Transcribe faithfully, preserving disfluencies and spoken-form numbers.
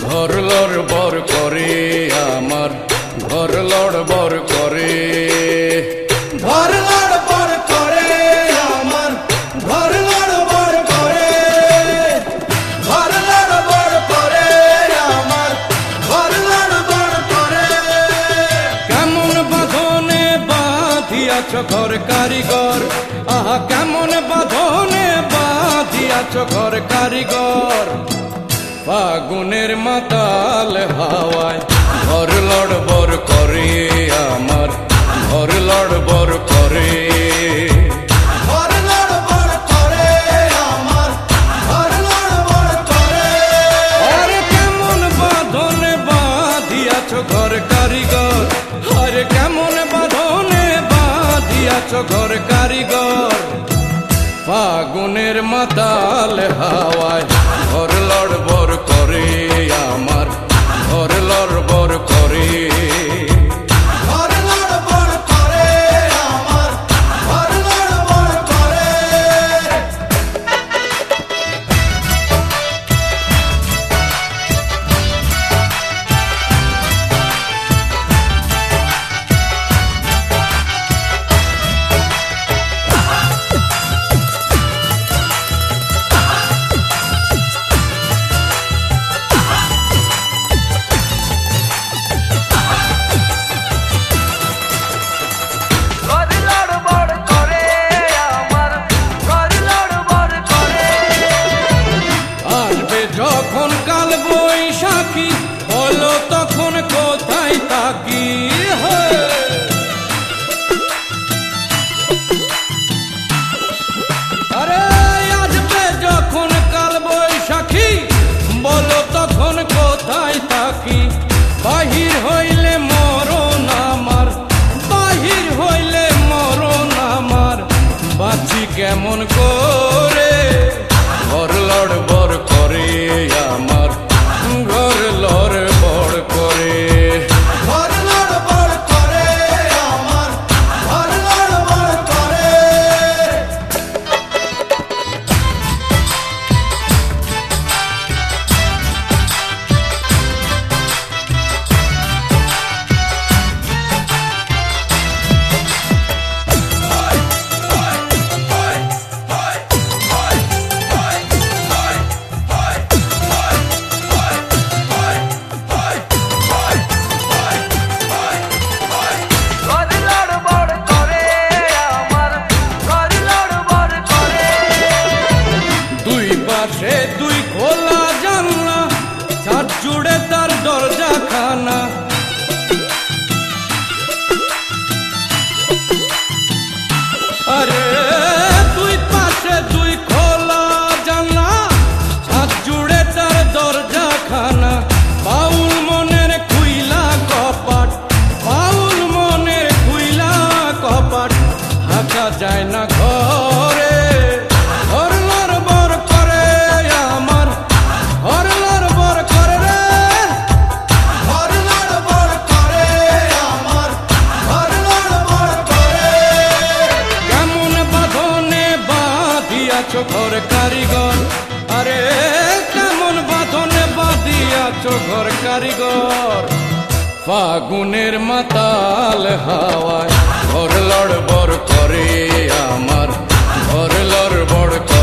ঘর লড়বড় করে আমার, ঘর লড়বড় করে, ঘর লড়বড় করে আমার, ঘর লড়বড় করে, ঘর লড়বড় করে আমার, ঘর লড়বড় করে। কেমন বাঁধনে বাঁধিয়াছ ঘর কারিগর, আহা কেমন বাঁধনে বাঁধিয়াছ ঘর কারিগর। ফাগুনের মাতাল হাওয়ায় ঘর লড়বড় করে আমার, ঘর লড়বড় করে, ঘর লড়বড় করে আমার, ঘর লড়বড় করে। আরে কেমন বাঁধনে বাঁধিয়াছ ঘর কারিগর, আরে কেমন বাঁধনে বাঁধিয়াছ ঘর কারিগর। ফাগুনের মাতাল হাওয়ায় ঘর লড়বড় করে আমার, ঘর লড়বড় করে, ঘর লড়বড় করে আমার, ঘর লড়বড় করে। যখন কাল বৈশাখী হলো তখন কোথায় থাকি, আরে আসবে যখন কাল বৈশাখী বলো তখন কোথায় থাকি। বাহির হইলে মরণ আমার, বাহির হইলে মরণ আমার, বাঁচি কেমন করে। ঘর লড়বড় করে আমার, ঘর লড়বড় করে, ঘর লড়বড় করে আমার, ঘর লড়বড় করে। সে দুই খোলা জানলা, ছাদ জুড়ে তার দরজা খানা। আরে দুই পাশে দুই খোলা জানলা, ছাদ জুড়ে তার দরজা খানা। বাউল মনের খুইলা কপাট, বাউল মনের খুইলা কপাট, হাঁকা যায় না ঘরে। ঘর লড়বড় করে আমার, ঘর লড়বড় করে রে, ঘর লড়বড় করে আমার, ঘর লড়বড় করে। কেমন বাঁধনে বাঁধিয়াছ ঘর কারিগর, আরে কেমন বাঁধনে বাঁধিয়াছ ঘর কারিগর। ফাগুনের মাতাল হাওয়ায় ঘর লড়বড় করে আমার, ঘর লড়বড় করে।